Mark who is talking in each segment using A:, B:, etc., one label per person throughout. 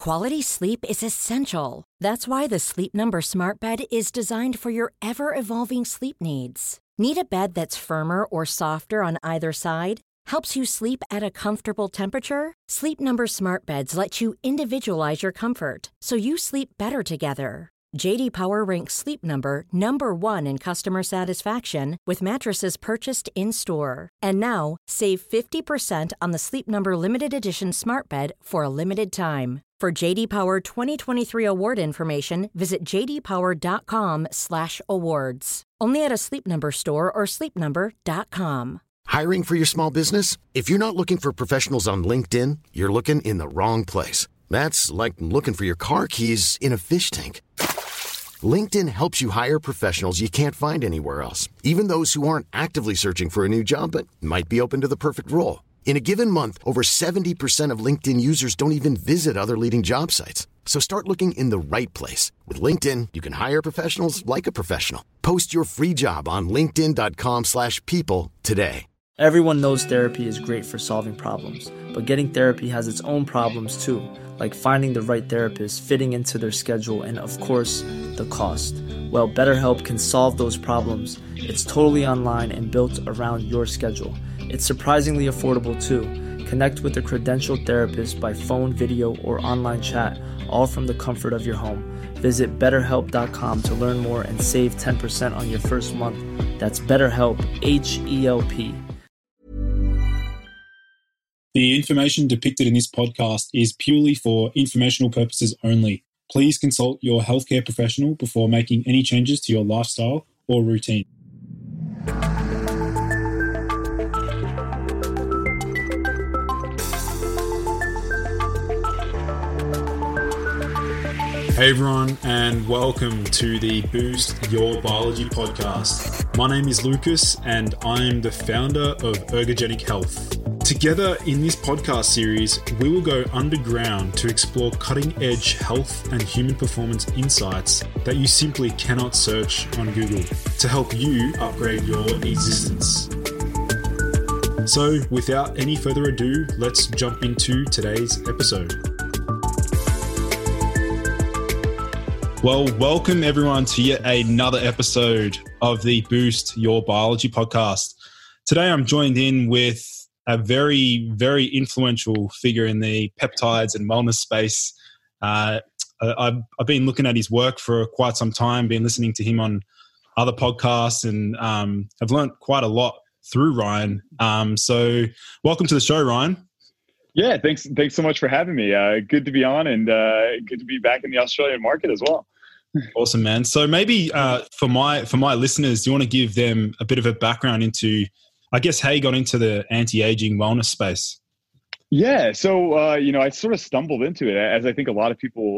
A: Quality sleep is essential. That's why the Sleep Number Smart Bed is designed for your ever-evolving sleep needs. Need a bed that's firmer or softer on either side? Helps you sleep at a comfortable temperature? Sleep Number Smart Beds let you individualize your comfort, so you sleep better together. J.D. Power ranks Sleep Number number 1 in customer satisfaction with mattresses purchased in-store. And now, save 50% on the Sleep Number Limited Edition Smart Bed for a limited time. For J.D. Power 2023 award information, visit jdpower.com/awards. Only at a Sleep Number store or sleepnumber.com.
B: Hiring for your small business? If you're not looking for professionals on LinkedIn, you're looking in the wrong place. That's like looking for your car keys in a fish tank. LinkedIn helps you hire professionals you can't find anywhere else, even those who aren't actively searching for a new job but might be open to the perfect role. In a given month, over 70% of LinkedIn users don't even visit other leading job sites. So start looking in the right place. With LinkedIn, you can hire professionals like a professional. Post your free job on linkedin.com/people today.
C: Everyone knows therapy is great for solving problems, but getting therapy has its own problems too, like finding the right therapist, fitting into their schedule, and of course, the cost. Well, BetterHelp can solve those problems. It's totally online and built around your schedule. It's surprisingly affordable too. Connect with a credentialed therapist by phone, video, or online chat, all from the comfort of your home. Visit BetterHelp.com to learn more and save 10% on your first month. That's BetterHelp, H-E-L-P.
D: The information depicted in this podcast is purely for informational purposes only. Please consult your healthcare professional before making any changes to your lifestyle or routine. Hey everyone, and welcome to the Boost Your Biology podcast. My name is Lucas, and I'm the founder of Ergogenic Health. Together in this podcast series, we will go underground to explore cutting-edge health and human performance insights that you simply cannot search on Google to help you upgrade your existence. So, without any further ado, let's jump into today's episode. Well, welcome everyone to yet another episode of the Boost Your Biology podcast. Today I'm joined in with a very, very influential figure in the peptides and wellness space. I've been looking at his work for quite some time, been listening to him on other podcasts, and I've learned quite a lot through Ryan. So welcome to the show, Ryan.
E: Yeah, thanks so much for having me. Good to be on, and good to be back in the Australian market as well.
D: Awesome, man. So maybe for my listeners, do you want to give them a bit of a background into, I guess, how you got into the anti-aging wellness space?
E: Yeah, so I sort of stumbled into it, as I think a lot of people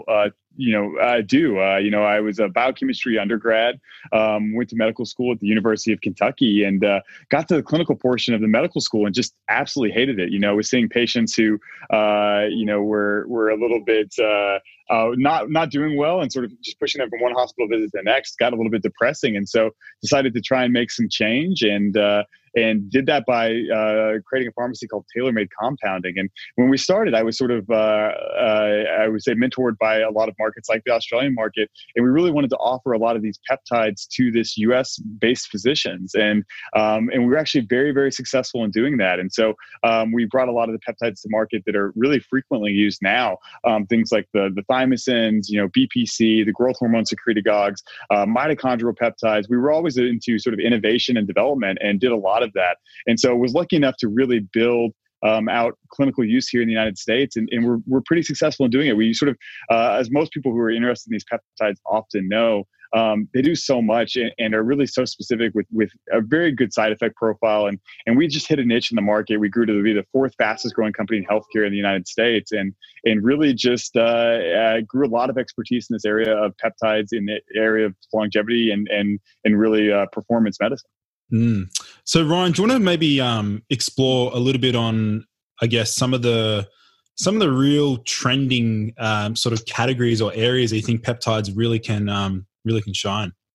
E: do. I was a biochemistry undergrad, went to medical school at the University of Kentucky, and got to the clinical portion of the medical school and just absolutely hated it. Was seeing patients who were a little bit not doing well, and sort of just pushing them from one hospital visit to the next. Got a little bit depressing, and so decided to try and make some change, and did that by creating a pharmacy called Tailor-Made Compounding. And when we started, I was sort of, I would say, mentored by a lot of markets like the Australian market. And we really wanted to offer a lot of these peptides to this US-based physicians. And we were actually very, very successful in doing that. And so we brought a lot of the peptides to market that are really frequently used now. Things like the thymosins, BPC, the growth hormone secretagogues, mitochondrial peptides. We were always into sort of innovation and development, and did a lot of that. And so was lucky enough to really build out clinical use here in the United States. And we're pretty successful in doing it. We sort of, as most people who are interested in these peptides often know, they do so much and are really so specific with a very good side effect profile. And we just hit a niche in the market. We grew to be the fourth fastest growing company in healthcare in the United States, and really just grew a lot of expertise in this area of peptides, in the area of longevity and really performance medicine.
D: So Ryan, do you want to maybe explore a little bit on, I guess, some of the real trending sort of categories or areas that you think peptides really can shine?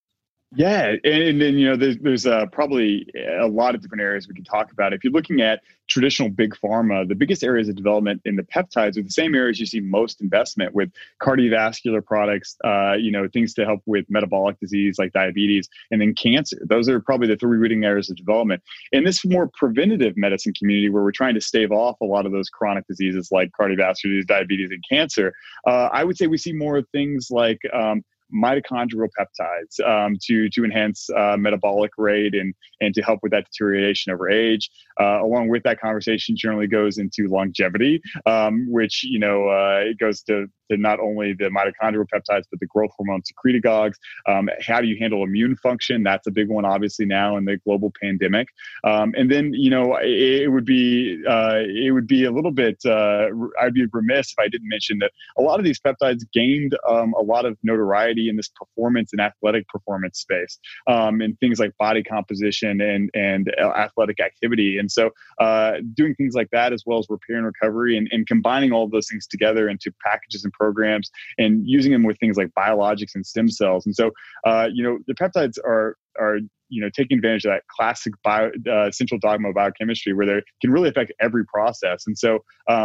E: Yeah, and there's probably a lot of different areas we can talk about. If you're looking at traditional big pharma, the biggest areas of development in the peptides are the same areas you see most investment with cardiovascular products, things to help with metabolic disease like diabetes, and then cancer. Those are probably the three leading areas of development. In this more preventative medicine community, where we're trying to stave off a lot of those chronic diseases like cardiovascular disease, diabetes, and cancer, I would say we see more things like mitochondrial peptides to enhance metabolic rate and to help with that deterioration over age. Along with that, conversation generally goes into longevity, which it goes to not only the mitochondrial peptides but the growth hormone secretagogues. How do you handle immune function? That's a big one, obviously, now in the global pandemic. And then it would be a little bit. I'd be remiss if I didn't mention that a lot of these peptides gained a lot of notoriety in this performance and athletic performance space, and things like body composition and athletic activity. And so doing things like that, as well as repair and recovery, and combining all of those things together into packages and programs, and using them with things like biologics and stem cells. And so the peptides are taking advantage of that classic central dogma of biochemistry, where they can really affect every process. And so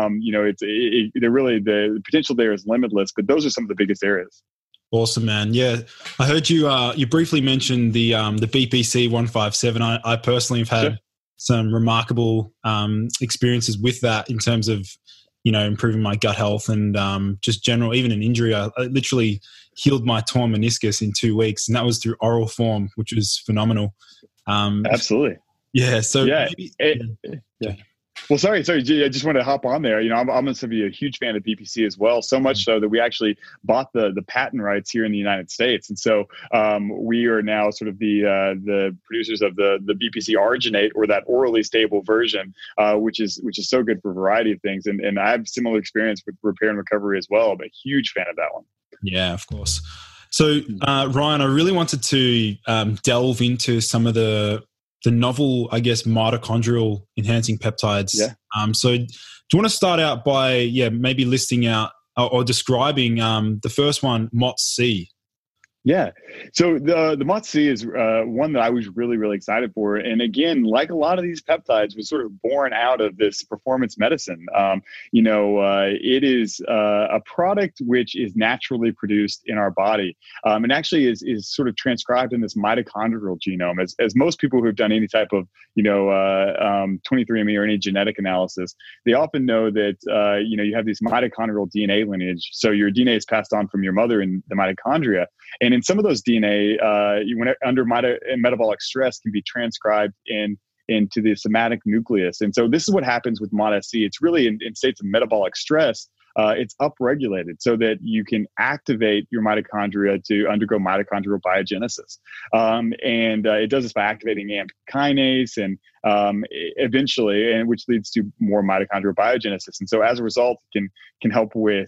E: they're really, the potential there is limitless, but those are some of the biggest areas.
D: Awesome, man. Yeah, I heard you briefly mentioned the BPC 157. I personally have had some remarkable experiences with that in terms of improving my gut health and just general, even an injury. I literally healed my torn meniscus in 2 weeks, and that was through oral form, which was phenomenal.
E: Absolutely.
D: Yeah. So
E: yeah.
D: Maybe,
E: Well, sorry. I just wanted to hop on there. I'm going to be a huge fan of BPC as well, so much so that we actually bought the patent rights here in the United States. And so we are now sort of the producers of the BPC Arginate, or that orally stable version, which is so good for a variety of things. And I have similar experience with repair and recovery as well. I'm a huge fan of that one. Yeah,
D: of course. So Ryan, I really wanted to delve into some of the novel, I guess, mitochondrial enhancing peptides.
E: Yeah.
D: So do you want to start out by, maybe listing out or describing the first one, MOTS-c?
E: Yeah. So the MOTS-c is one that I was really, really excited for. And again, like a lot of these peptides, was sort of born out of this performance medicine. It is a product which is naturally produced in our body, and actually is sort of transcribed in this mitochondrial genome. As most people who have done any type of 23andMe or any genetic analysis, they often know that you have this mitochondrial DNA lineage. So your DNA is passed on from your mother in the mitochondria. And in some of those DNA, under metabolic stress, can be transcribed into the somatic nucleus. And so this is what happens with MOTS-c. It's really in states of metabolic stress. It's upregulated so that you can activate your mitochondria to undergo mitochondrial biogenesis. And it does this by activating AMP kinase and eventually, which leads to more mitochondrial biogenesis. And so as a result, it can help with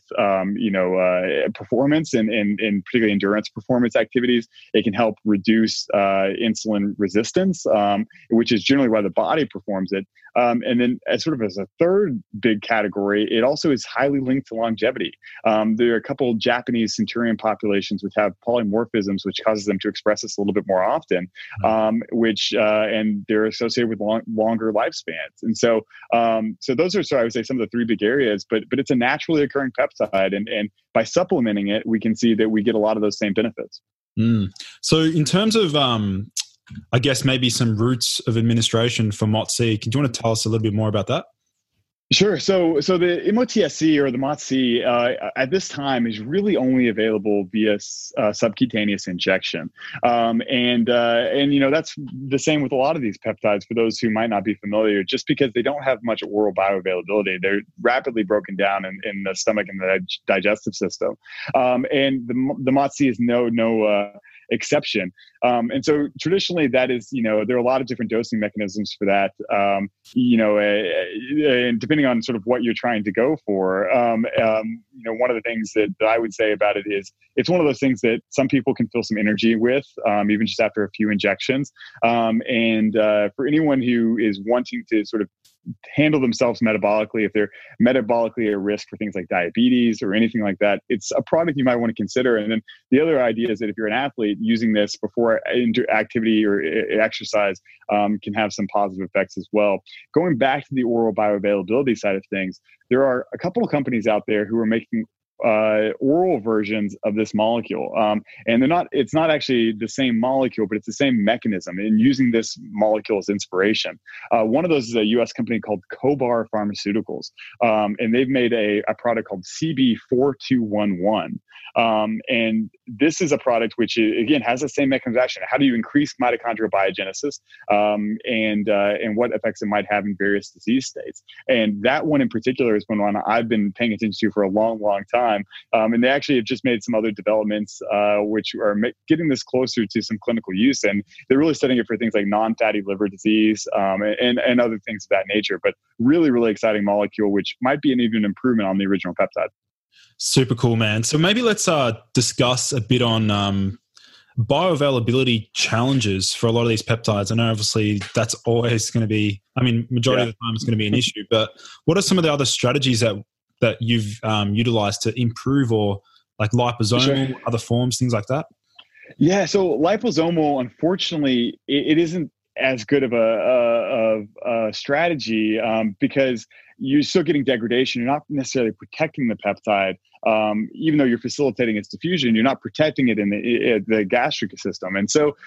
E: performance and particularly endurance performance activities. It can help reduce insulin resistance, which is generally why the body performs it. And then as a third big category, it also is highly linked to longevity. There are a couple of Japanese centurion populations which have polymorphisms, which causes them to express this a little bit more often, and they're associated with longer lifespans. And so those are, I would say, some of the three big areas, but it's a naturally occurring peptide. And by supplementing it, we can see that we get a lot of those same benefits.
D: So in terms of, I guess maybe some routes of administration for MOTS-c, do you want to tell us a little bit more about that?
E: Sure. So the MOTS-c or the MOTS-c at this time is really only available via subcutaneous injection, and that's the same with a lot of these peptides. For those who might not be familiar, just because they don't have much oral bioavailability, they're rapidly broken down in the stomach and the digestive system, and the MOTS-c is no exception. And so traditionally that is, there are a lot of different dosing mechanisms for that, and depending on sort of what you're trying to go for. One of the things that I would say about it is it's one of those things that some people can feel some energy with, even just after a few injections. And for anyone who is wanting to sort of handle themselves metabolically, if they're metabolically at risk for things like diabetes or anything like that, it's a product you might want to consider. And then the other idea is that if you're an athlete, using this before activity or exercise can have some positive effects as well. Going back to the oral bioavailability side of things, there are a couple of companies out there who are making oral versions of this molecule. And it's not actually the same molecule, but it's the same mechanism, and using this molecule as inspiration. One of those is a US company called Cobar Pharmaceuticals. And they've made a product called CB4211. And this is a product which, again, has the same mechanism of action. How do you increase mitochondrial biogenesis, and what effects it might have in various disease states? And that one in particular has been one I've been paying attention to for a long, long time. And they actually have just made some other developments which are getting this closer to some clinical use. And they're really studying it for things like non-fatty liver disease and other things of that nature. But really, really exciting molecule, which might be an even improvement on the original peptide.
D: Super cool, man. So maybe let's discuss a bit on bioavailability challenges for a lot of these peptides. I know obviously that's always going to be, majority of the time it's going to be an issue, but what are some of the other strategies that you've utilized to improve, or like liposomal, other forms, things like that?
E: Yeah. So liposomal, unfortunately, it isn't as good of a strategy because you're still getting degradation. You're not necessarily protecting the peptide. Even though you're facilitating its diffusion, you're not protecting it in the gastric system. And so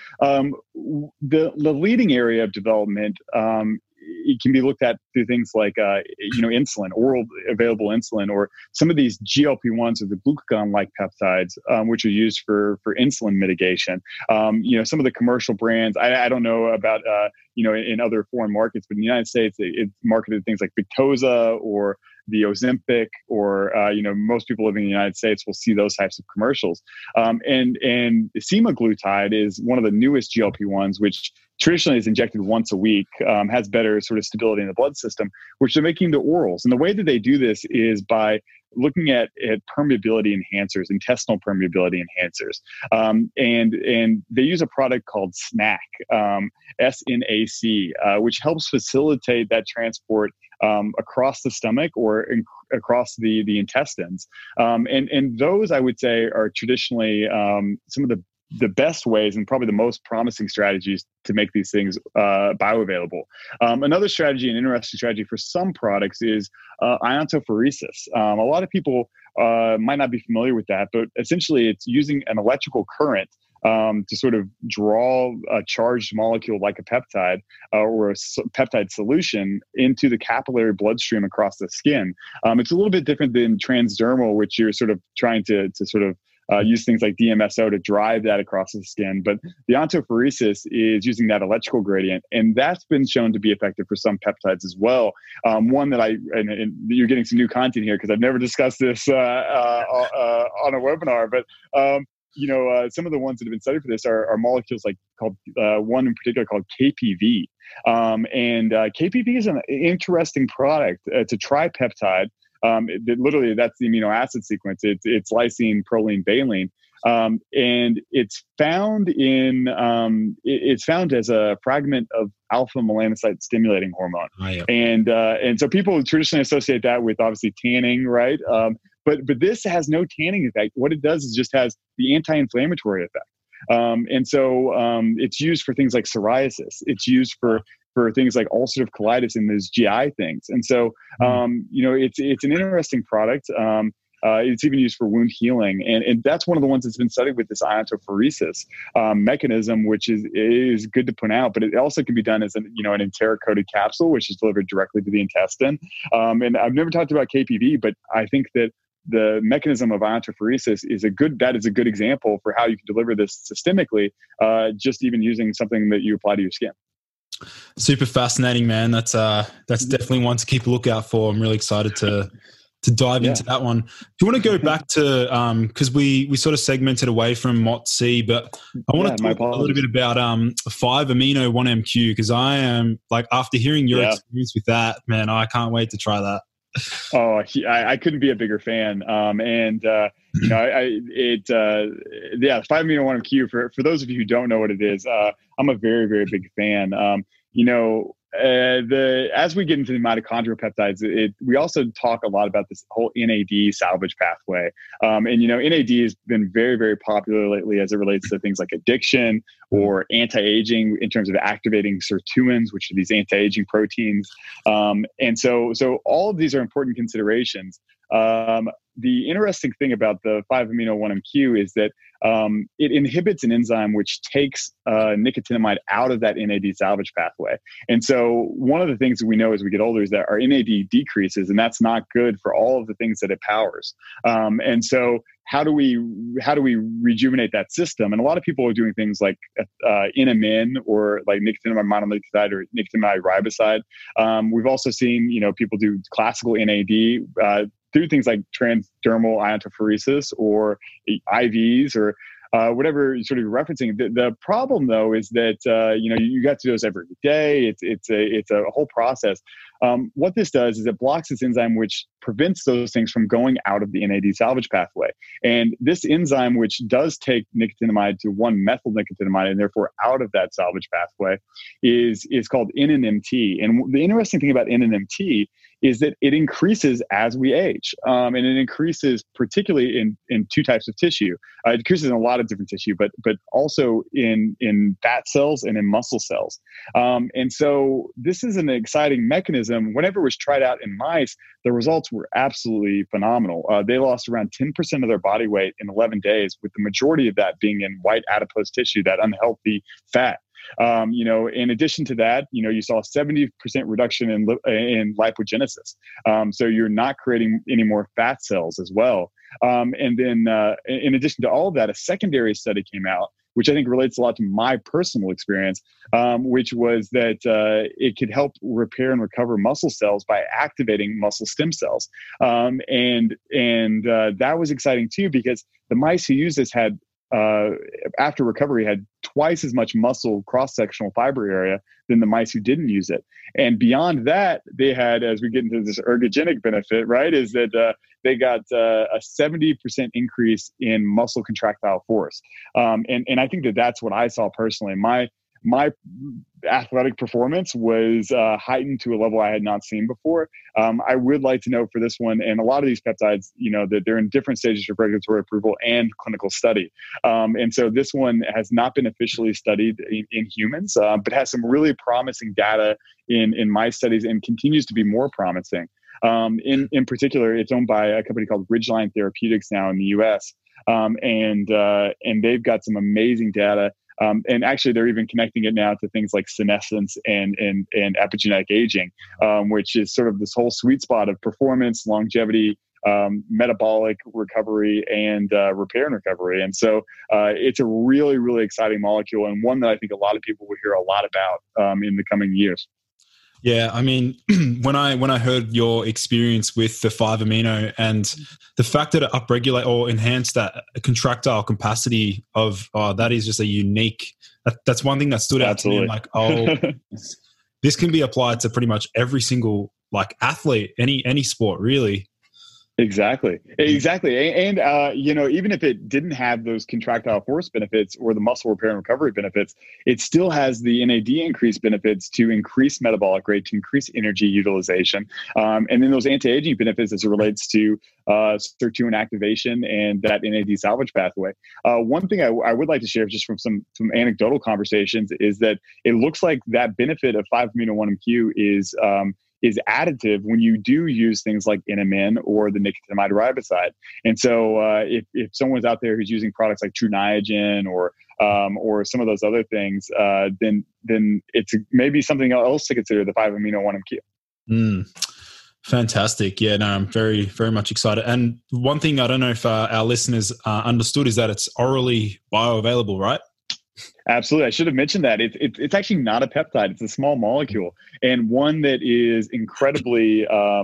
E: the leading area of development, it can be looked at through things like, insulin, oral available insulin, or some of these GLP-1s or the glucagon-like peptides, which are used for insulin mitigation. Some of the commercial brands, I don't know about, in other foreign markets, but in the United States, it's marketed things like Victoza or the Ozempic, or most people living in the United States will see those types of commercials. And semaglutide is one of the newest GLP-1s, which traditionally is injected once a week, has better sort of stability in the blood system, which they're making the orals. And the way that they do this is by looking at permeability enhancers, intestinal permeability enhancers. And they use a product called SNAC, SNAC, which helps facilitate that transport across the stomach or across the intestines. And those, I would say, are traditionally some of the best ways and probably the most promising strategies to make these things bioavailable. Another strategy, an interesting strategy for some products, is iontophoresis. A lot of people might not be familiar with that, but essentially it's using an electrical current to sort of draw a charged molecule like a peptide or a peptide solution into the capillary bloodstream across the skin. It's a little bit different than transdermal, which you're sort of trying to sort of use things like DMSO to drive that across the skin. But the iontophoresis is using that electrical gradient, and that's been shown to be effective for some peptides as well. One that and you're getting some new content here because I've never discussed this on a webinar, but some of the ones that have been studied for this are molecules called one in particular called KPV. And KPV is an interesting product. It's a tripeptide. Literally, that's the amino acid sequence. It's lysine, proline, valine, and it's found it's found as a fragment of alpha melanocyte stimulating hormone. Oh, yeah. And so people traditionally associate that with obviously tanning, right? But this has no tanning effect. What it does is just has the anti-inflammatory effect. And so it's used for things like psoriasis. It's used for things like ulcerative colitis and those GI things. And so, it's an interesting product. It's even used for wound healing. And that's one of the ones that's been studied with this iontophoresis mechanism, which is good to point out, but it also can be done as an enteric-coated capsule, which is delivered directly to the intestine. And I've never talked about KPV, but I think that the mechanism of iontophoresis is a good example for how you can deliver this systemically, just even using something that you apply to your skin.
D: Super fascinating, man. That's definitely one to keep a lookout for. I'm really excited to dive into that one. Do you want to go back to because we sort of segmented away from MOTS-c, but I want to talk a little bit about 5-amino-1-MQ, because I am after hearing your experience with that, man, I can't wait to try that.
E: Oh, I couldn't be a bigger fan. 5-amino-1-MQ, for those of you who don't know what it is, I'm a very, very big fan. as we get into the mitochondrial peptides, we also talk a lot about this whole NAD salvage pathway. And, NAD has been very, very popular lately as it relates to things like addiction or anti-aging in terms of activating sirtuins, which are these anti-aging proteins. And so all of these are important considerations. The interesting thing about the 5-amino-1-MQ is that it inhibits an enzyme which takes nicotinamide out of that NAD salvage pathway. And so one of the things that we know as we get older is that our NAD decreases, and that's not good for all of the things that it powers. And so how do we rejuvenate that system? And a lot of people are doing things like NMN or like nicotinamide mononucleotide or nicotinamide riboside. We've also seen people do classical NAD through things like transdermal iontophoresis or IVs or whatever sort of you're referencing. The problem, though, is that you got to do this every day. It's a whole process. What this does is it blocks this enzyme which prevents those things from going out of the NAD salvage pathway. And this enzyme, which does take nicotinamide to 1-methylnicotinamide and therefore out of that salvage pathway, is called NNMT. And the interesting thing about NNMT is that it increases as we age. And it increases particularly in two types of tissue. It increases in a lot of different tissue, but also in fat cells and in muscle cells. And so this is an exciting mechanism. Whenever it was tried out in mice, the results were absolutely phenomenal. They lost around 10% of their body weight in 11 days, with the majority of that being in white adipose tissue, that unhealthy fat. In addition to that, you saw a 70% reduction in lipogenesis. So you're not creating any more fat cells as well. And then in addition to all of that, a secondary study came out, which I think relates a lot to my personal experience, which was that it could help repair and recover muscle cells by activating muscle stem cells. And that was exciting too, because the mice who used this had after recovery had twice as much muscle cross-sectional fiber area than the mice who didn't use it. And beyond that, they had, as we get into this ergogenic benefit, right, is that they got a 70% increase in muscle contractile force. And I think that's what I saw personally. My athletic performance was heightened to a level I had not seen before. I would like to know for this one, and a lot of these peptides, that they're in different stages of regulatory approval and clinical study. And so this one has not been officially studied in humans, but has some really promising data in mice studies and continues to be more promising. In particular, it's owned by a company called Ridgeline Therapeutics now in the US. And they've got some amazing data. And actually, they're even connecting it now to things like senescence and epigenetic aging, which is sort of this whole sweet spot of performance, longevity, metabolic recovery, and repair and recovery. And so it's a really, really exciting molecule, and one that I think a lot of people will hear a lot about in the coming years.
D: Yeah, I mean, when I heard your experience with the 5-amino and the fact that it upregulate or enhance that contractile capacity of that is just a unique. That's one thing that stood out to me. I'm like, this can be applied to pretty much every single athlete, any sport, really. Exactly.
E: And, even if it didn't have those contractile force benefits or the muscle repair and recovery benefits, it still has the NAD increase benefits to increase metabolic rate, to increase energy utilization. And then those anti-aging benefits as it relates to sirtuin activation and that NAD salvage pathway. One thing I would like to share just from some anecdotal conversations is that it looks like that benefit of 5-amino-1-MQ is additive when you do use things like NMN or the nicotinamide riboside. And so if someone's out there who's using products like True Niagen or some of those other things, then it's maybe something else to consider, the 5-amino-1-MQ.
D: Fantastic. Yeah, no, I'm very, very much excited. And one thing I don't know if our listeners understood is that it's orally bioavailable, right?
E: Absolutely. I should have mentioned that. It's actually not a peptide. It's a small molecule, and one that is incredibly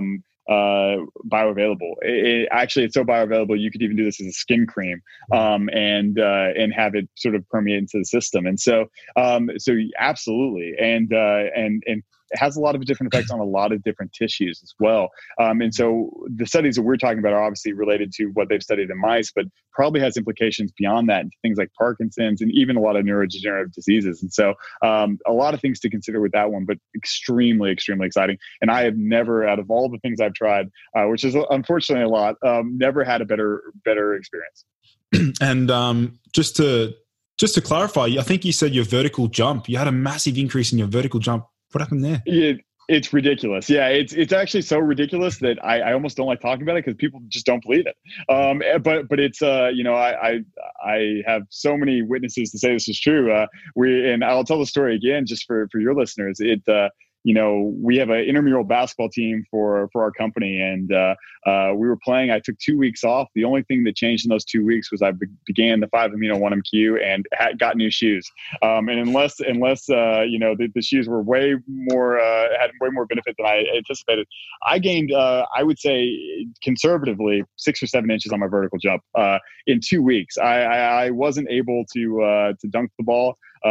E: bioavailable. It's so bioavailable you could even do this as a skin cream and have it sort of permeate into the system. And so absolutely. And it has a lot of different effects on a lot of different tissues as well. And so the studies that we're talking about are obviously related to what they've studied in mice, but probably has implications beyond that into things like Parkinson's and even a lot of neurodegenerative diseases. And so a lot of things to consider with that one, but extremely, extremely exciting. And I have never, out of all the things I've tried, which is unfortunately a lot, never had a better experience.
D: And just to clarify, I think you said your vertical jump, you had a massive increase in your vertical jump. What happened there?
E: It's ridiculous. Yeah, it's actually so ridiculous that I almost don't like talking about it because people just don't believe it. But it's I have so many witnesses to say this is true. And I'll tell the story again just for your listeners. We have an intramural basketball team for our company, and we were playing. I took 2 weeks off. The only thing that changed in those 2 weeks was I began the 5-AMINO-1MQ and got new shoes. And unless the shoes were way more had way more benefit than I anticipated, I gained I would say conservatively 6 or 7 inches on my vertical jump in 2 weeks. I wasn't able to dunk the ball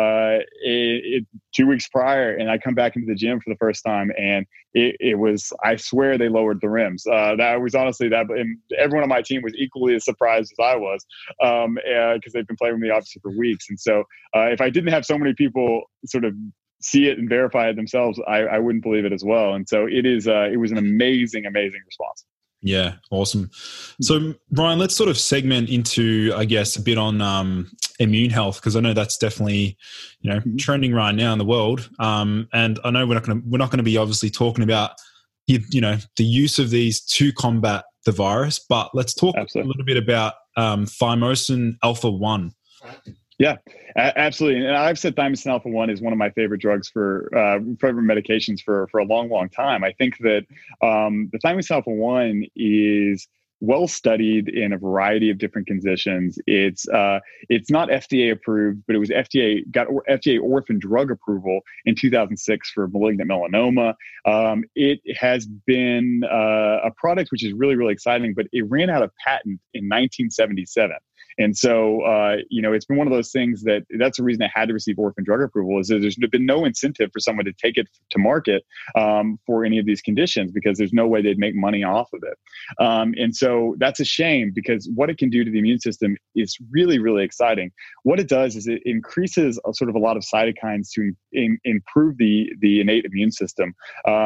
E: 2 weeks prior, and I come back into the gym for the first time, and it was, I swear they lowered the rims. That was honestly that, and everyone on my team was equally as surprised as I was, because they've been playing with me obviously for weeks. And so if I didn't have so many people sort of see it and verify it themselves, I wouldn't believe it as well. And so it was an amazing response.
D: Yeah, awesome. So Ryan, let's sort of segment into, I guess, a bit on immune health, because I know that's definitely, trending right now in the world. And I know we're not going to be obviously talking about, the use of these to combat the virus, but let's talk a little bit about thymosin alpha-1.
E: Yeah, absolutely. And I've said thymosin alpha-1 is one of my favorite drugs favorite medications for a long, long time. I think that the thymosin alpha-1 is well studied in a variety of different conditions. It's not FDA approved, but it was got FDA orphan drug approval in 2006 for malignant melanoma. It has been a product which is really, really exciting, but it ran out of patent in 1977. And so, it's been one of those things that's the reason it had to receive orphan drug approval, is that there's been no incentive for someone to take it to market for any of these conditions, because there's no way they'd make money off of it. And so that's a shame, because what it can do to the immune system is really, really exciting. What it does is it increases sort of a lot of cytokines to improve the innate immune system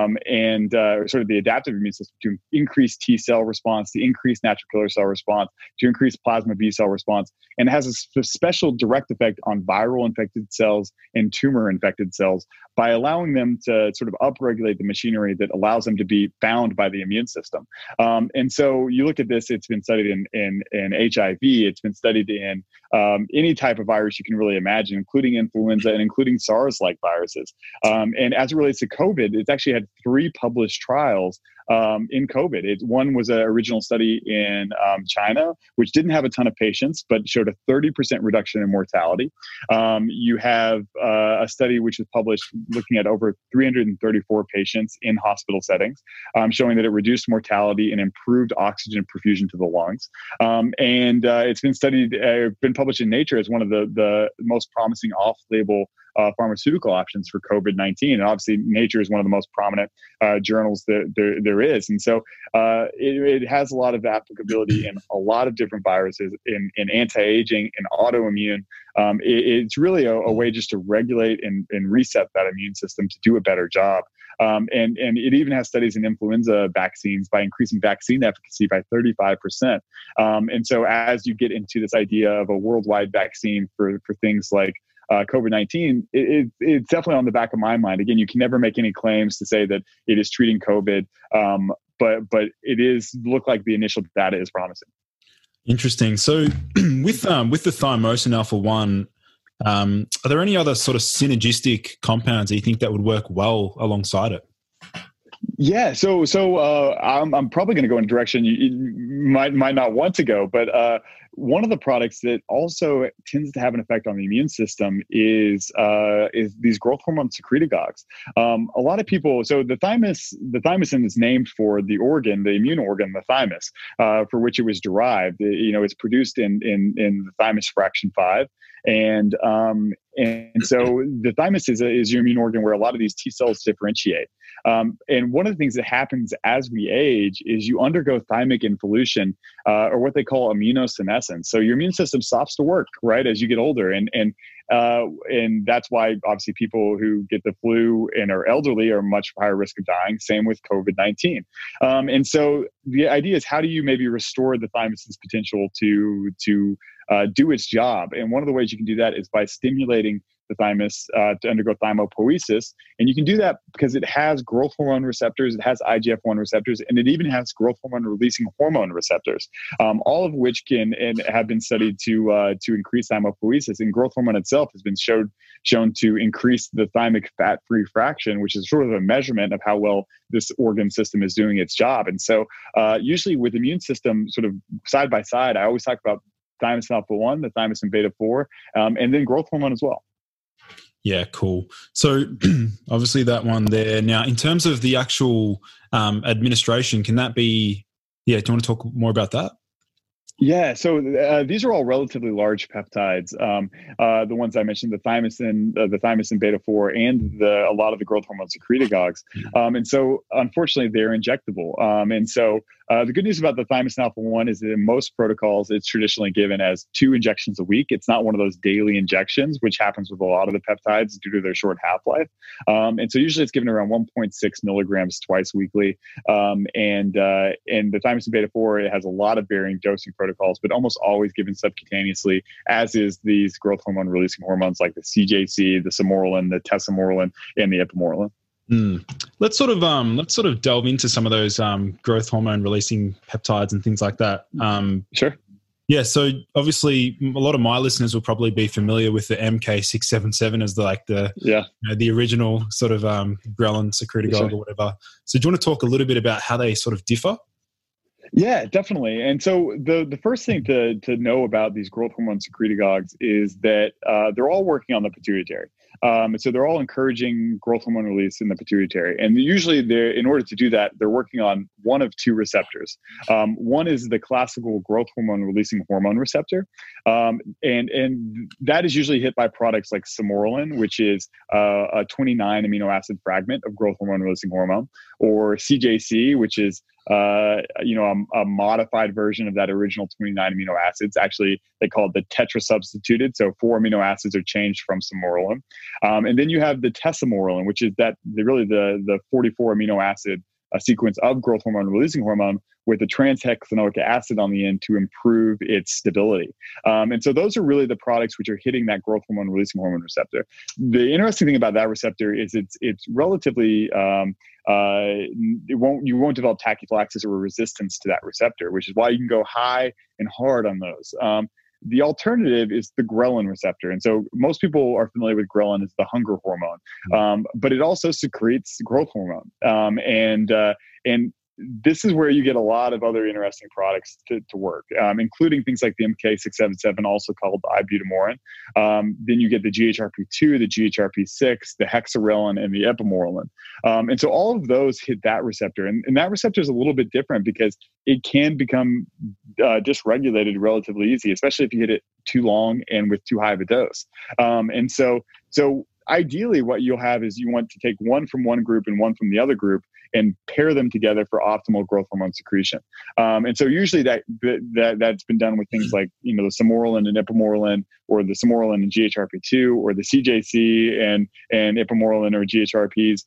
E: and sort of the adaptive immune system, to increase T cell response, to increase natural killer cell response, to increase plasma B cell response. And it has a special direct effect on viral infected cells and tumor infected cells by allowing them to sort of upregulate the machinery that allows them to be bound by the immune system. And so you look at this, it's been studied in HIV, it's been studied in any type of virus you can really imagine, including influenza and including SARS-like viruses. And as it relates to COVID, it's actually had 3 published trials in COVID. One was an original study in China, which didn't have a ton of patients, but showed a 30% reduction in mortality. You have a study which was published looking at over 334 patients in hospital settings, showing that it reduced mortality and improved oxygen perfusion to the lungs. And it's been studied, been published in Nature as one of the most promising off-label pharmaceutical options for COVID-19. And obviously Nature is one of the most prominent journals that there is. And so it has a lot of applicability in a lot of different viruses, in anti-aging and autoimmune. It's really a way just to regulate and reset that immune system to do a better job. And it even has studies in influenza vaccines by increasing vaccine efficacy by 35%. And so as you get into this idea of a worldwide vaccine for things like COVID-19, it's definitely on the back of my mind. Again, you can never make any claims to say that it is treating COVID, but it is look like the initial data is promising.
D: Interesting. So with the thymosin alpha-1, are there any other sort of synergistic compounds that you think that would work well alongside it?
E: Yeah, so I'm probably going to go in a direction you might not want to go, but one of the products that also tends to have an effect on the immune system is these growth hormone secretagogues. A lot of people, so the thymosin is named for the organ, the immune organ, the thymus, for which it was derived. It's produced in the thymus fraction 5. And so the thymus is your immune organ where a lot of these T cells differentiate. And one of the things that happens as we age is you undergo thymic involution, or what they call immunosenescence. So your immune system stops to work, right, as you get older. And that's why obviously people who get the flu and are elderly are much higher risk of dying. Same with COVID-19. And so the idea is, how do you maybe restore the thymus's potential to do its job? And one of the ways you can do that is by stimulating the thymus to undergo thymopoiesis. And you can do that because it has growth hormone receptors, it has IGF-1 receptors, and it even has growth hormone releasing hormone receptors, all of which can and have been studied to increase thymopoiesis. And growth hormone itself has been shown to increase the thymic fat-free fraction, which is sort of a measurement of how well this organ system is doing its job. And so usually with immune system sort of side by side, I always talk about thymosin alpha 1, the thymosin beta 4, and then growth hormone as well.
D: Yeah, cool. So obviously that one there. Now, in terms of the actual administration, can that be, do you want to talk more about that?
E: Yeah, so these are all relatively large peptides. The ones I mentioned, the thymosin beta 4, and a lot of the growth hormone secretagogues. And so, unfortunately, they're injectable. And so, the good news about the thymosin alpha 1 is that in most protocols, it's traditionally given as 2 injections a week. It's not one of those daily injections, which happens with a lot of the peptides due to their short half-life. And so, usually, it's given around 1.6 milligrams twice weekly. And the thymosin beta 4, it has a lot of varying dosing protocols, but almost always given subcutaneously, as is these growth hormone releasing hormones like the CJC, the Samorelin, the Tesamorelin, and the Ipamorelin.
D: Let's sort of delve into some of those growth hormone releasing peptides and things like that.
E: Sure.
D: Yeah, so obviously a lot of my listeners will probably be familiar with the MK677 as the original sort of ghrelin secretagogue or whatever. So do you want to talk a little bit about how they sort of differ?
E: Yeah, definitely. And so the first thing to know about these growth hormone secretagogues is that they're all working on the pituitary. So they're all encouraging growth hormone release in the pituitary. And usually in order to do that, they're working on one of 2 receptors. One is the classical growth hormone releasing hormone receptor. And that is usually hit by products like Samorelin, which is a 29 amino acid fragment of growth hormone releasing hormone, or CJC, which is a modified version of that original 29 amino acids. Actually, they call it the tetrasubstituted. So 4 amino acids are changed from Samorelin. And then you have the Tesamorelin, which is the 44 amino acid sequence of growth hormone releasing hormone with the transhexanoic acid on the end to improve its stability. And so those are really the products which are hitting that growth hormone releasing hormone receptor. The interesting thing about that receptor is it's relatively you won't develop tachyphylaxis or resistance to that receptor, which is why you can go high and hard on those. The alternative is the ghrelin receptor. And so most people are familiar with ghrelin as the hunger hormone, but it also secretes growth hormone. And this is where you get a lot of other interesting products to work, including things like the MK677, also called ibutamoren. Then you get the GHRP2, the GHRP6, the hexarelin, and the ipamorelin. And so all of those hit that receptor. And that receptor is a little bit different because it can become dysregulated relatively easy, especially if you hit it too long and with too high of a dose. And so ideally what you'll have is you want to take one from one group and one from the other group and pair them together for optimal growth hormone secretion. And so usually that's been done with things like, the Samorelin and Ipamorelin, or the Samorelin and GHRP2, or the CJC and Ipamorelin or GHRPs,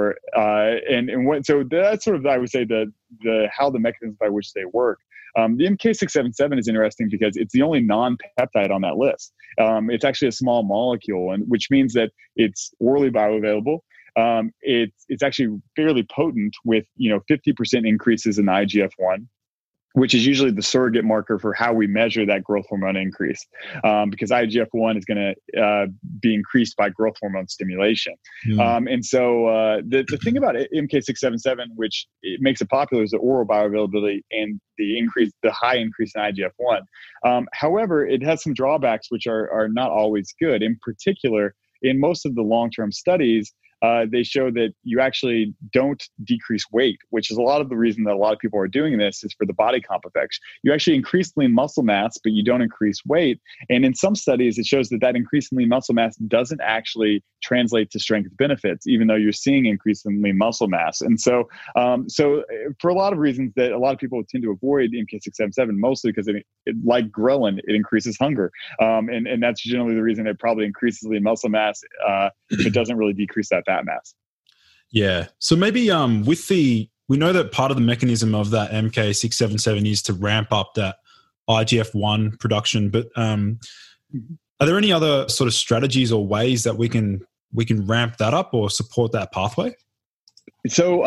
E: so that's sort of, I would say, the how the mechanisms by which they work. The MK677 is interesting because it's the only non-peptide on that list. It's actually a small molecule, which means that it's orally bioavailable. It's actually fairly potent with 50% increases in IGF-1, which is usually the surrogate marker for how we measure that growth hormone increase, because IGF-1 is going to be increased by growth hormone stimulation. And so the thing about MK677, which it makes it popular, is the oral bioavailability and the high increase in IGF-1. However, it has some drawbacks which are not always good. In particular, in most of the long-term studies, they show that you actually don't decrease weight, which is a lot of the reason that a lot of people are doing this is for the body comp effects. You actually increase lean muscle mass, but you don't increase weight. And in some studies, it shows that increase in lean muscle mass doesn't actually translate to strength benefits, even though you're seeing increase in lean muscle mass. And so for a lot of reasons that a lot of people tend to avoid MK677, mostly because it like ghrelin, it increases hunger. And that's generally the reason it probably increases lean muscle mass, but doesn't really decrease that fat mass.
D: Yeah. So maybe we know that part of the mechanism of that MK677 is to ramp up that IGF-1 production, but are there any other sort of strategies or ways that we can ramp that up or support that pathway?
E: So,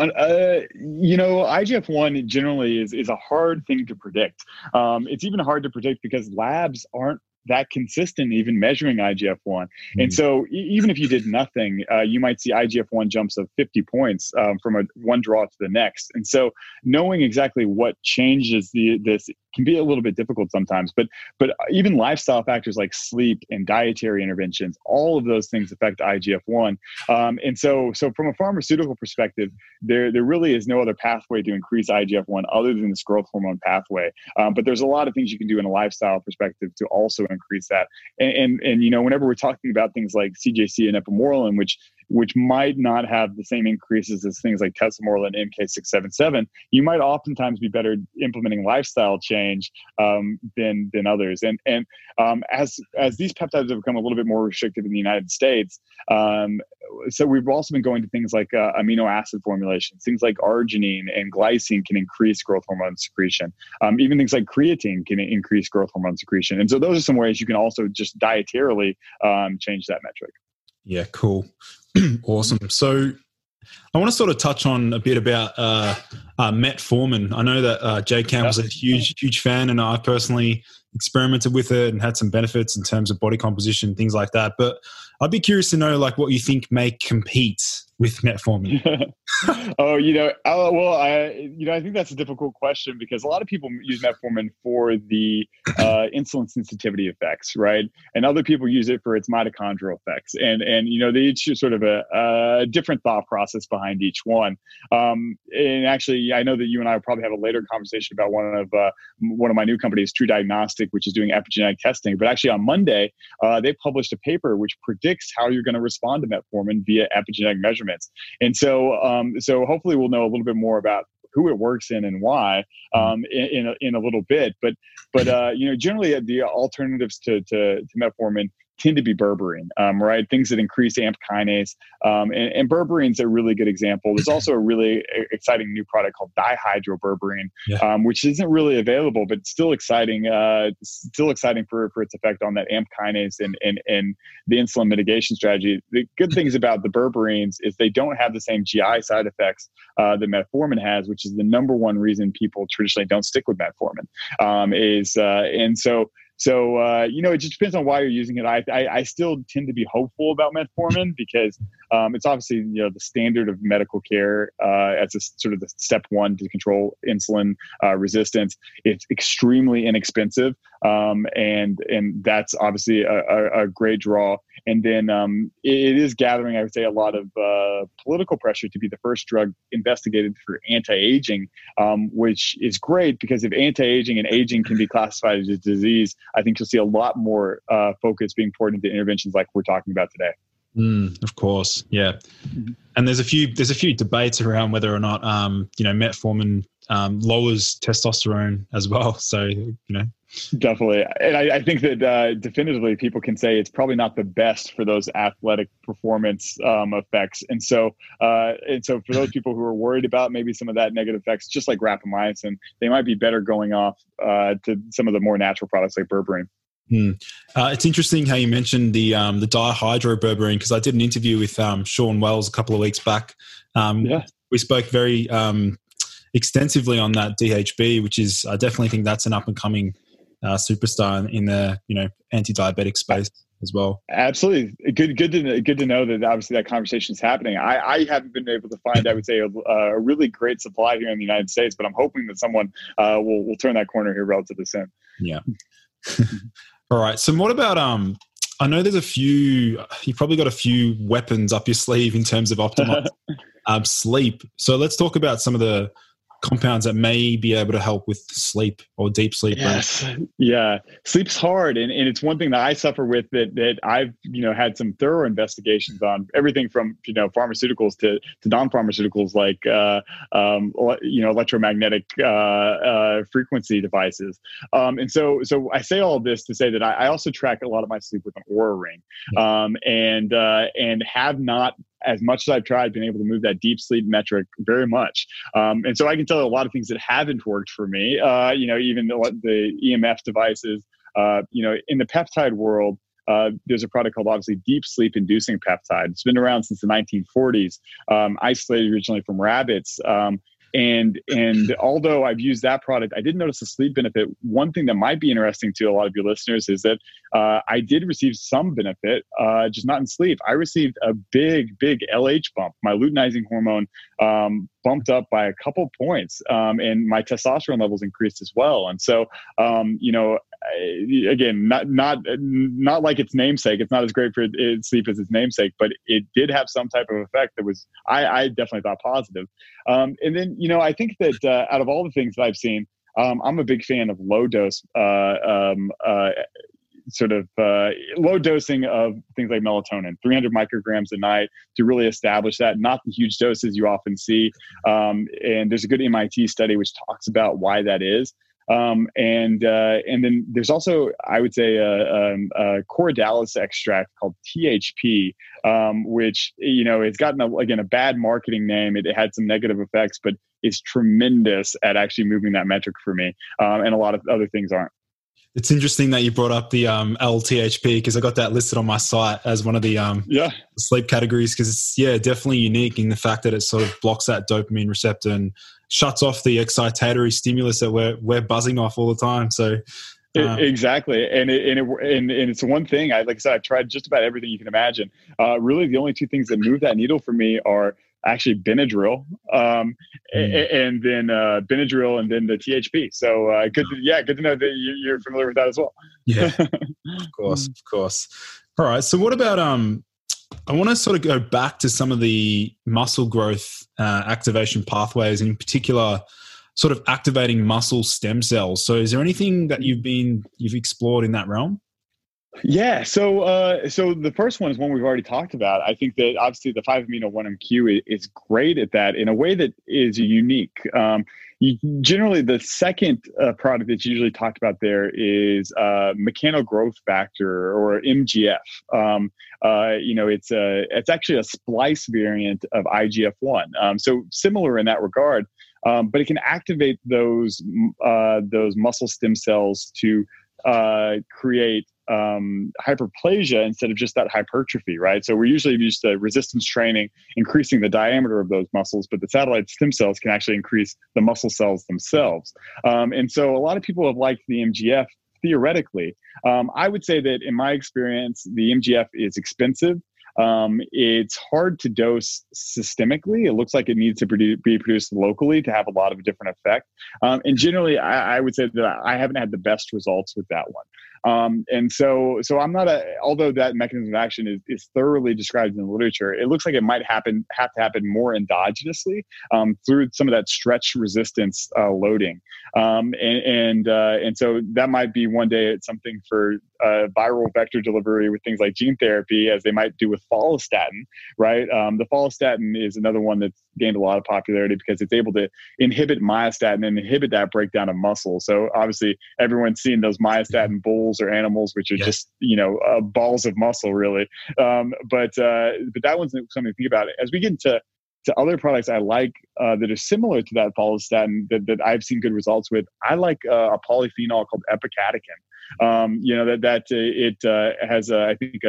E: IGF-1 generally is a hard thing to predict. It's even hard to predict because labs aren't that consistent, even measuring IGF-1. And so even if you did nothing, you might see IGF-1 jumps of 50 points from one draw to the next. And so knowing exactly what changes this can be a little bit difficult sometimes, but even lifestyle factors like sleep and dietary interventions, all of those things affect IGF-1. And so from a pharmaceutical perspective, there really is no other pathway to increase IGF-1 other than this growth hormone pathway. But there's a lot of things you can do in a lifestyle perspective to also increase that. And whenever we're talking about things like CJC and epimorelin, which might not have the same increases as things like tesamorelin and MK677, you might oftentimes be better implementing lifestyle change than others. And as these peptides have become a little bit more restrictive in the United States, so we've also been going to things like amino acid formulations, things like arginine and glycine can increase growth hormone secretion. Even things like creatine can increase growth hormone secretion. And so those are some ways you can also just dietarily change that metric.
D: Yeah, cool. Awesome. So I want to sort of touch on a bit about metformin. I know that Jay Campbell's a huge fan, and I personally experimented with it and had some benefits in terms of body composition, things like that. But I'd be curious to know what you think may compete with metformin.
E: I think that's a difficult question because a lot of people use metformin for the insulin sensitivity effects, right? And other people use it for its mitochondrial effects. And they each sort of a different thought process behind each one. And actually, I know that you and I will probably have a later conversation about one of my new companies, True Diagnostic, which is doing epigenetic testing. But actually on Monday, they published a paper which predicts how you're going to respond to metformin via epigenetic measurements. And so hopefully we'll know a little bit more about who it works in and why in a little bit. But generally the alternatives to metformin tend to be berberine, right? Things that increase AMP kinase. And berberine's a really good example. There's also a really exciting new product called dihydroberberine, which isn't really available, but still exciting for its effect on that AMP kinase and the insulin mitigation strategy. The good things about the berberines is they don't have the same GI side effects that metformin has, which is the number one reason people traditionally don't stick with metformin. So it just depends on why you're using it. I still tend to be hopeful about metformin because it's obviously the standard of medical care as a sort of the step one to control insulin resistance. It's extremely inexpensive, and that's obviously a great draw. And then it is gathering, I would say, a lot of political pressure to be the first drug investigated for anti-aging, which is great because if anti-aging and aging can be classified as a disease, I think you'll see a lot more focus being poured into interventions like we're talking about today.
D: Of course, yeah. Mm-hmm. And there's a few debates around whether or not metformin lowers testosterone as well. So
E: definitely, and I think that definitively people can say it's probably not the best for those athletic performance effects. And so for those people who are worried about maybe some of that negative effects, just like rapamycin, they might be better going off to some of the more natural products like berberine.
D: It's interesting how you mentioned the dihydroberberine because I did an interview with Sean Wells a couple of weeks back. We spoke very extensively on that DHB, which is, I definitely think that's an up and coming superstar in the anti-diabetic space as well.
E: Absolutely, good to know that obviously that conversation is happening. I haven't been able to find, I would say, a really great supply here in the United States, but I'm hoping that someone will turn that corner here relatively soon.
D: Yeah. All right. So what about I know there's you've probably got a few weapons up your sleeve in terms of optimizing sleep. So let's talk about some of the compounds that may be able to help with sleep or deep sleep.
E: Yes. Yeah. Sleep's hard. And it's one thing that I suffer with that I've, had some thorough investigations on, everything from, pharmaceuticals to non-pharmaceuticals like, electromagnetic frequency devices. And so I say all of this to say that I also track a lot of my sleep with an Oura Ring, and have not, as much as I've tried, been able to move that deep sleep metric very much. And so I can tell you a lot of things that haven't worked for me, even the EMF devices, in the peptide world. There's a product called, obviously, deep sleep inducing peptide. It's been around since the 1940s, isolated originally from rabbits. And although I've used that product, I did notice a sleep benefit. One thing that might be interesting to a lot of your listeners is that I did receive some benefit, just not in sleep. I received a big LH bump. My luteinizing hormone bumped up by a couple points, and my testosterone levels increased as well. And so, again, not like its namesake. It's not as great for sleep as its namesake, but it did have some type of effect that was, I definitely thought, positive. And then, I think that out of all the things that I've seen, I'm a big fan of low dose, low dosing of things like melatonin, 300 micrograms a night, to really establish that, not the huge doses you often see. And there's a good MIT study which talks about why that is. And then there's also, I would say, a Corydalis extract called THP, which, it's gotten a bad marketing name. It had some negative effects, but it's tremendous at actually moving that metric for me. And a lot of other things aren't.
D: It's interesting that you brought up the LTHP, because I got that listed on my site as one of the sleep categories, because it's definitely unique in the fact that it sort of blocks that dopamine receptor and shuts off the excitatory stimulus that we're buzzing off all the time. So
E: exactly, and it's one thing. Like I said, I've tried just about everything you can imagine. Really, the only two things that move that needle for me are actually Benadryl, and then Benadryl, and then the THP. So good to know that you're familiar with that as well.
D: Yeah, of course. All right. So what about I want to sort of go back to some of the muscle growth activation pathways, and in particular, sort of activating muscle stem cells. So is there anything that you've explored in that realm?
E: Yeah. So the first one is one we've already talked about. I think that obviously the 5-amino-1-MQ is great at that in a way that is unique. Generally, the second product that's usually talked about there is mechanogrowth factor, or MGF. It's actually a splice variant of IGF-1. So similar in that regard, but it can activate those muscle stem cells to create hyperplasia instead of just that hypertrophy, right? So we're usually used to resistance training, increasing the diameter of those muscles, but the satellite stem cells can actually increase the muscle cells themselves. And so a lot of people have liked the MGF theoretically. I would say that in my experience, the MGF is expensive. It's hard to dose systemically. It looks like it needs to be produced locally to have a lot of different effect. And generally, I would say that I haven't had the best results with that one. And so I'm not although that mechanism of action is thoroughly described in the literature, it looks like it might have to happen more endogenously, through some of that stretch resistance, loading. And so that might be one day it's something for, viral vector delivery with things like gene therapy, as they might do with follistatin, right? The follistatin is another one that's gained a lot of popularity because it's able to inhibit myostatin and inhibit that breakdown of muscle. So obviously everyone's seen those myostatin bulls or animals, which are just, balls of muscle, really. But that one's something to think about. As we get into other products I like that are similar to that follistatin that I've seen good results with, I like a polyphenol called epicatechin. It has, I think,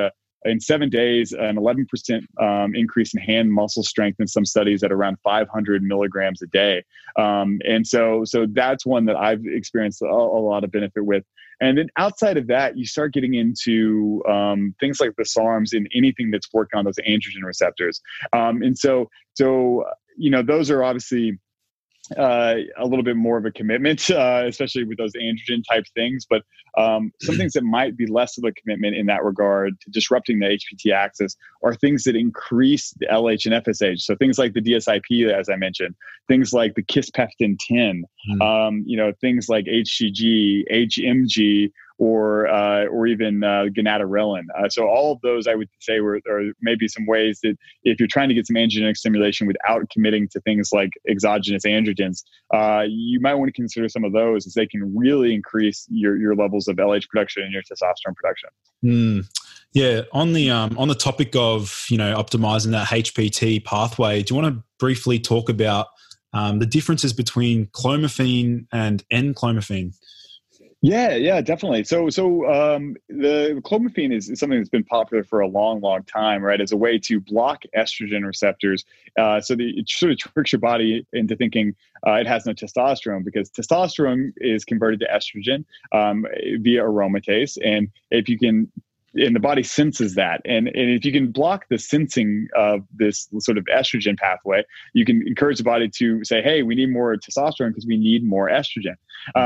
E: in 7 days, an 11% increase in hand muscle strength in some studies at around 500 milligrams a day. And so that's one that I've experienced a lot of benefit with. And then outside of that, you start getting into things like the SARMs and anything that's working on those androgen receptors. And so those are obviously a little bit more of a commitment, especially with those androgen type things. But some things that might be less of a commitment in that regard to disrupting the HPT axis are things that increase the LH and FSH. So things like the DSIP, as I mentioned, things like the kisspeptin 10, things like HCG, HMG, or even gonadorelin. So all of those, I would say, are maybe some ways that if you're trying to get some androgenic stimulation without committing to things like exogenous androgens, you might want to consider some of those, as they can really increase your levels of LH production and your testosterone production.
D: Yeah, on the topic of optimizing that HPT pathway, do you want to briefly talk about the differences between clomiphene and N-clomiphene?
E: Yeah, definitely. So the clomiphene is something that's been popular for a long, long time, right? As a way to block estrogen receptors, so that it sort of tricks your body into thinking it has no testosterone, because testosterone is converted to estrogen via aromatase, and the body senses that. And if you can block the sensing of this sort of estrogen pathway, you can encourage the body to say, hey, we need more testosterone because we need more estrogen.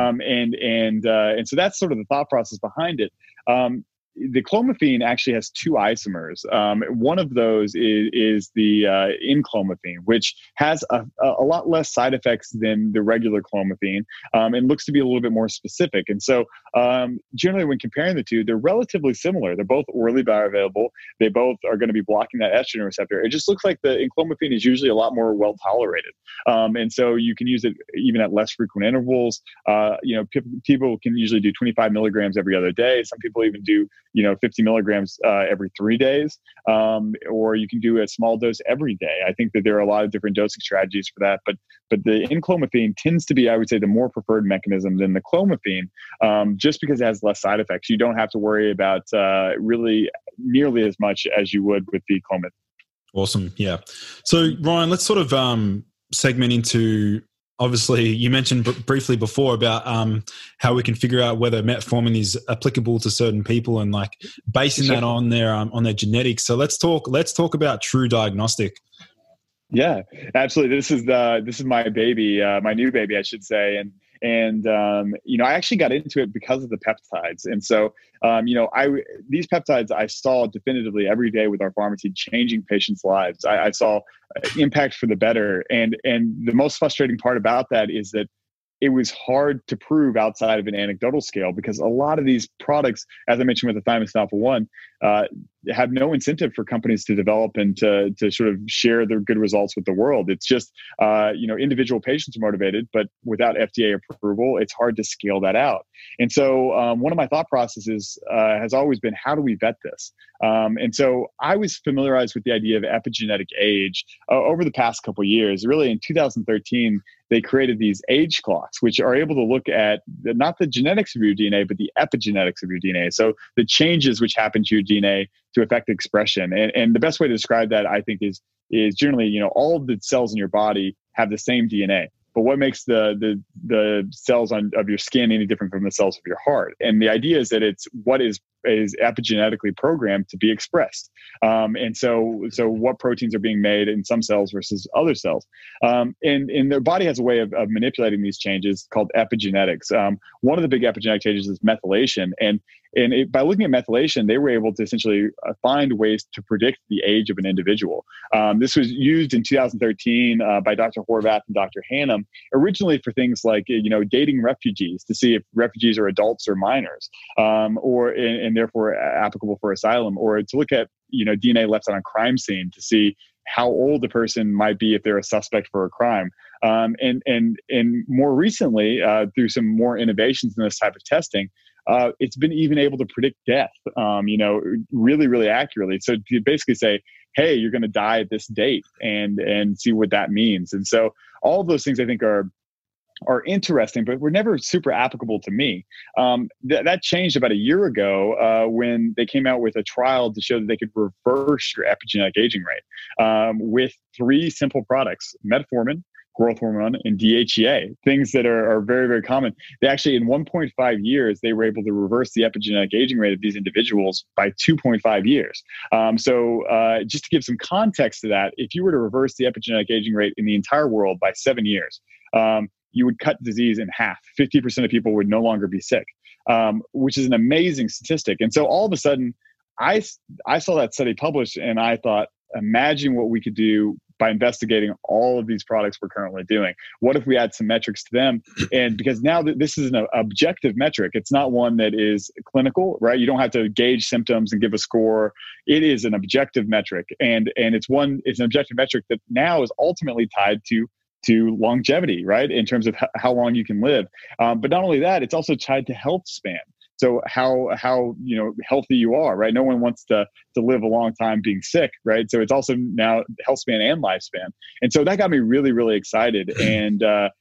E: And so that's sort of the thought process behind it. The clomiphene actually has two isomers. One of those is the N-clomiphene, which has a lot less side effects than the regular clomiphene, and looks to be a little bit more specific. And so generally when comparing the two, they're relatively similar. They're both orally bioavailable. They both are going to be blocking that estrogen receptor. It just looks like the N-clomiphene is usually a lot more well tolerated. And so you can use it even at less frequent intervals. People can usually do 25 milligrams every other day. Some people even do 50 milligrams every 3 days, or you can do a small dose every day. I think that there are a lot of different dosing strategies for that, but the N-clomiphene tends to be, I would say, the more preferred mechanism than the clomiphene, just because it has less side effects. You don't have to worry about really nearly as much as you would with the clomiphene.
D: Awesome, yeah. So Ryan, let's sort of segment into. Obviously, you mentioned briefly before about how we can figure out whether metformin is applicable to certain people, and like basing that on their genetics. So let's talk about True Diagnostic.
E: Yeah, absolutely. This is my baby, my new baby, I should say, and I actually got into it because of the peptides. And so these peptides I saw definitively every day with our pharmacy changing patients' lives. I saw impact for the better. And the most frustrating part about that is that it was hard to prove outside of an anecdotal scale, because a lot of these products, as I mentioned with the thymus alpha-1, have no incentive for companies to develop and to sort of share their good results with the world. It's just, individual patients are motivated, but without FDA approval, it's hard to scale that out. And so one of my thought processes has always been, how do we vet this? And so I was familiarized with the idea of epigenetic age over the past couple of years. Really, in 2013, they created these age clocks, which are able to look at not the genetics of your DNA, but the epigenetics of your DNA. So the changes which happen to your DNA to affect expression. And the best way to describe that, I think, is generally, all of the cells in your body have the same DNA. But what makes the cells of your skin any different from the cells of your heart? And the idea is that it's what is epigenetically programmed to be expressed. And so what proteins are being made in some cells versus other cells. And their body has a way of manipulating these changes called epigenetics. One of the big epigenetic changes is methylation. And by looking at methylation, they were able to essentially find ways to predict the age of an individual. This was used in 2013 by Dr. Horvath and Dr. Hannum, originally for things like dating refugees to see if refugees are adults or minors, and therefore applicable for asylum, or to look at DNA left on a crime scene to see how old the person might be if they're a suspect for a crime. And more recently, through some more innovations in this type of testing, it's been even able to predict death, really, really accurately. So to basically say, hey, you're going to die at this date, and see what that means. And so all of those things, I think, are are interesting, but were never super applicable to me. That changed about a year ago when they came out with a trial to show that they could reverse your epigenetic aging rate with 3 simple products: metformin, growth hormone, and DHEA, things that are very, very common. They actually, in 1.5 years, they were able to reverse the epigenetic aging rate of these individuals by 2.5 years. So just to give some context to that, if you were to reverse the epigenetic aging rate in the entire world by 7 years, you would cut disease in half. 50% of people would no longer be sick, which is an amazing statistic. And so all of a sudden, I saw that study published, and I thought, imagine what we could do by investigating all of these products we're currently doing. What if we add some metrics to them? And because now this is an objective metric, it's not one that is clinical, right? You don't have to gauge symptoms and give a score. It is an objective metric. And it's an objective metric that now is ultimately tied to longevity, right? In terms of how long you can live. But not only that, it's also tied to health span. So how healthy you are, right? No one wants to live a long time being sick, right? So it's also now health span and lifespan. And so that got me really, really excited. And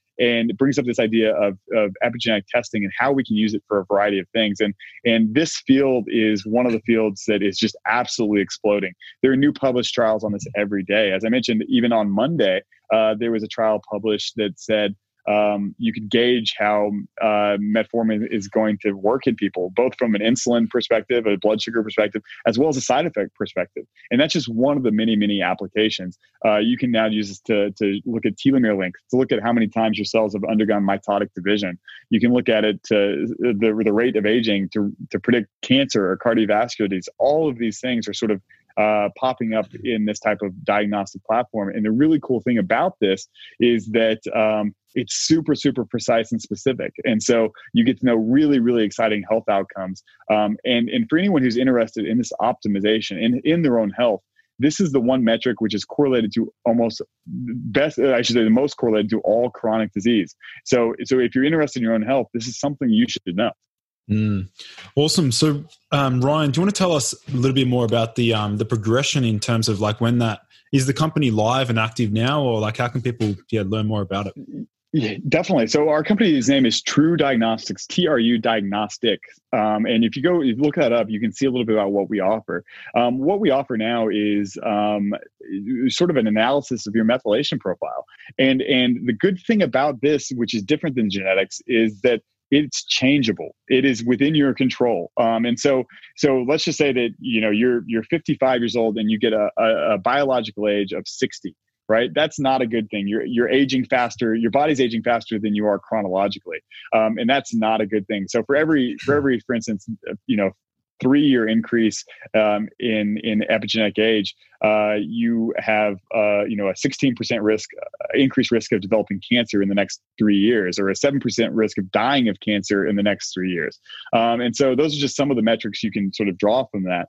E: it brings up this idea of epigenetic testing and how we can use it for a variety of things. And this field is one of the fields that is just absolutely exploding. There are new published trials on this every day. As I mentioned, even on Monday, there was a trial published that said, you could gauge how metformin is going to work in people, both from an insulin perspective, a blood sugar perspective, as well as a side effect perspective. And that's just one of the many, many applications. You can now use this to look at telomere length, to look at how many times your cells have undergone mitotic division. You can look at it to the rate of aging, to predict cancer or cardiovascular disease. All of these things are sort of popping up in this type of diagnostic platform. And the really cool thing about this is that it's super, super precise and specific. And so you get to know really, really exciting health outcomes. And for anyone who's interested in this optimization in their own health, this is the one metric which is correlated to the most correlated to all chronic disease. So if you're interested in your own health, this is something you should know.
D: Awesome. So, Ryan, do you want to tell us a little bit more about the progression in terms of like when that is the company live and active now, or like how can people learn more about it?
E: Yeah, definitely. So our company's name is True Diagnostics, TRU Diagnostics. And if you look that up, you can see a little bit about what we offer. What we offer now is sort of an analysis of your methylation profile. And the good thing about this, which is different than genetics, is that it's changeable. It is within your control. And so let's just say that, you're 55 years old and you get a biological age of 60. Right? That's not a good thing. You're aging faster. Your body's aging faster than you are chronologically. And that's not a good thing. So for instance, 3-year increase in epigenetic age, you have a 16% increased risk of developing cancer in the next 3 years, or a 7% risk of dying of cancer in the next 3 years. And so those are just some of the metrics you can sort of draw from that.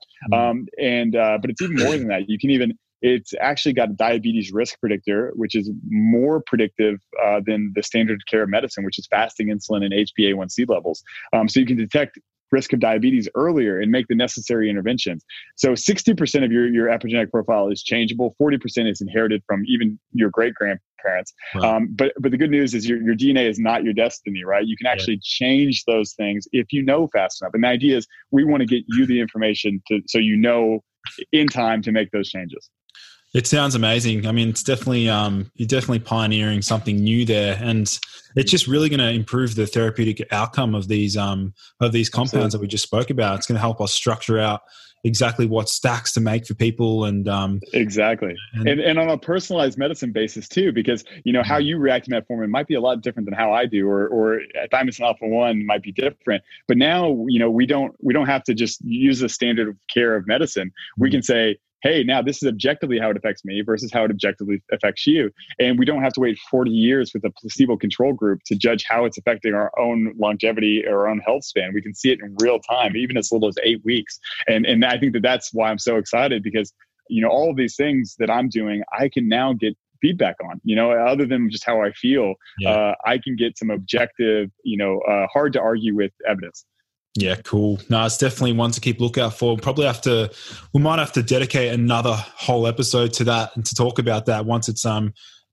E: But it's even more than that. It's actually got a diabetes risk predictor, which is more predictive than the standard of care of medicine, which is fasting insulin and HbA1c levels. So you can detect risk of diabetes earlier and make the necessary interventions. So 60% of your epigenetic profile is changeable. 40% is inherited from even your great-grandparents. Wow. But the good news is your DNA is not your destiny, right? You can actually change those things if you know fast enough. And the idea is we want to get you the information so you know in time to make those changes.
D: It sounds amazing. I mean, it's definitely you're definitely pioneering something new there, and it's just really going to improve the therapeutic outcome of these compounds that we just spoke about. It's going to help us structure out exactly what stacks to make for people, and
E: exactly, and on a personalized medicine basis too, because how you react to metformin might be a lot different than how I do, or thymosin alpha-1 might be different. But now we don't have to just use the standard of care of medicine. We can say, hey, now this is objectively how it affects me versus how it objectively affects you. And we don't have to wait 40 years with a placebo control group to judge how it's affecting our own longevity or our own health span. We can see it in real time, even as little as 8 weeks. And I think that's why I'm so excited, because, all of these things that I'm doing, I can now get feedback on, other than just how I feel. I can get some objective, hard to argue with evidence.
D: Yeah, cool. No, it's definitely one to keep lookout for. We might have to dedicate another whole episode to that and to talk about that once it's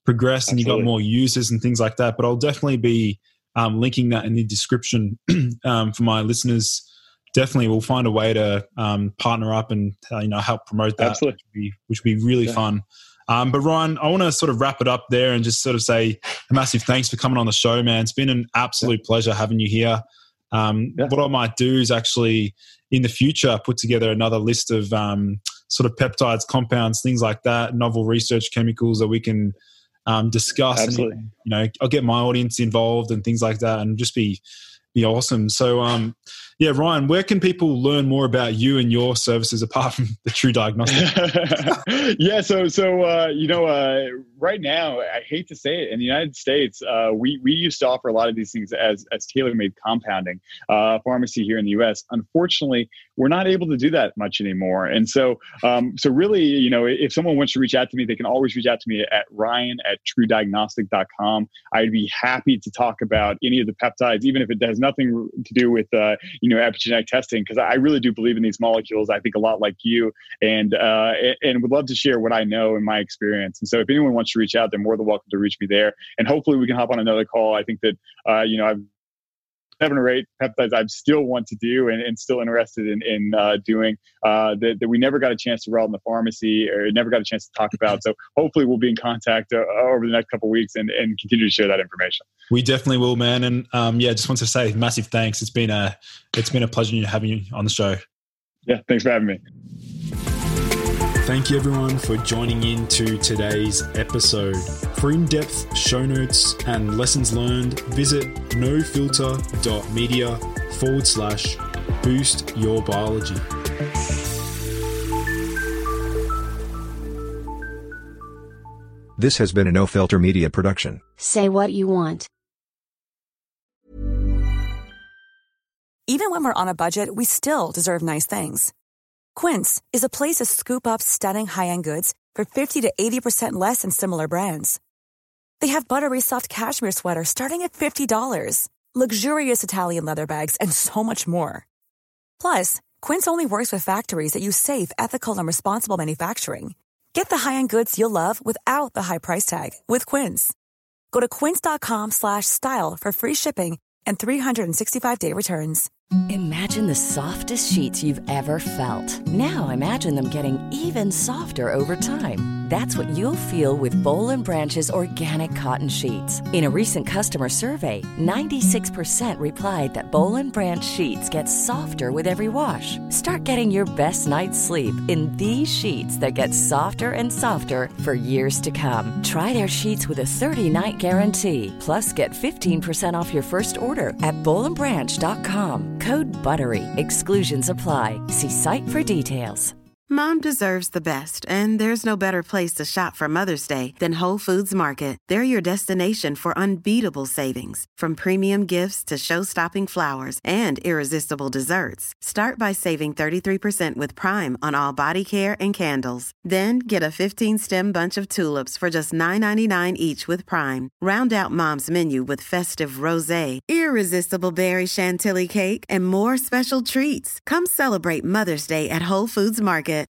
D: progressed and you got
E: Absolutely.
D: more users and things like that. But I'll definitely be linking that in the description for my listeners. Definitely, we'll find a way to partner up and help promote that,
E: Absolutely.
D: which would be really fun. But Ryan, I want to sort of wrap it up there and just sort of say a massive thanks for coming on the show, man. It's been an absolute pleasure having you here. What I might do is actually in the future put together another list of sort of peptides, compounds, things like that, novel research chemicals that we can discuss.
E: Absolutely.
D: And, I'll get my audience involved and things like that, and just be awesome. So, Ryan, where can people learn more about you and your services apart from the True Diagnostic?
E: Right now, I hate to say it, in the United States, we used to offer a lot of these things as tailor-made compounding pharmacy here in the U.S. Unfortunately, we're not able to do that much anymore. And so really, if someone wants to reach out to me, they can always reach out to me at ryan@truediagnostic.com. I'd be happy to talk about any of the peptides, even if it has nothing to do with epigenetic testing, because I really do believe in these molecules. I think a lot like you, and would love to share what I know and my experience. And so if anyone wants to reach out, they're more than welcome to reach me there. And hopefully we can hop on another call. I think that, I've 7 or 8 peptides I still want to do and still interested in doing that we never got a chance to roll in the pharmacy or never got a chance to talk about. So hopefully we'll be in contact over the next couple of weeks and continue to share that information.
D: We definitely will, man. And just want to say massive thanks. It's been a pleasure having you on the show.
E: Yeah, thanks for having me.
D: Thank you everyone for joining in to today's episode. For in-depth show notes and lessons learned, visit nofilter.media/boostyourbiology.
F: This has been a No Filter Media production.
G: Say what you want.
H: Even when we're on a budget, we still deserve nice things. Quince is a place to scoop up stunning high-end goods for 50 to 80% less than similar brands. They have buttery soft cashmere sweaters starting at $50, luxurious Italian leather bags, and so much more. Plus, Quince only works with factories that use safe, ethical, and responsible manufacturing. Get the high-end goods you'll love without the high price tag with Quince. Go to quince.com/style for free shipping and 365-day returns.
I: Imagine the softest sheets you've ever felt. Now imagine them getting even softer over time. That's what you'll feel with Boll & Branch's organic cotton sheets. In a recent customer survey, 96% replied that Boll & Branch sheets get softer with every wash. Start getting your best night's sleep in these sheets that get softer and softer for years to come. Try their sheets with a 30-night guarantee. Plus, get 15% off your first order at bollandbranch.com. Code BUTTERY. Exclusions apply. See site for details.
J: Mom deserves the best, and there's no better place to shop for Mother's Day than Whole Foods Market. They're your destination for unbeatable savings, from premium gifts to show-stopping flowers and irresistible desserts. Start by saving 33% with Prime on all body care and candles. Then get a 15-stem bunch of tulips for just $9.99 each with Prime. Round out Mom's menu with festive rosé, irresistible berry chantilly cake, and more special treats. Come celebrate Mother's Day at Whole Foods Market.